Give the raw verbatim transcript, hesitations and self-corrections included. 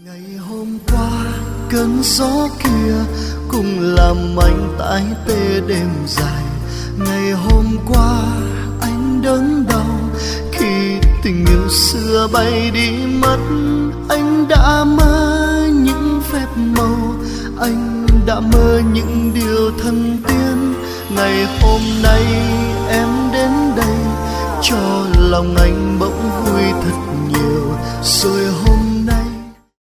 Ngày hôm qua cơn gió kia cùng làm anh tái tê đêm dài. Ngày hôm qua anh đớn đau khi tình yêu xưa bay đi mất. Anh đã mơ những phép màu, anh đã mơ những điều thần tiên. Ngày hôm nay em đến đây cho lòng anh bỗng vui thật nhiều. Rồi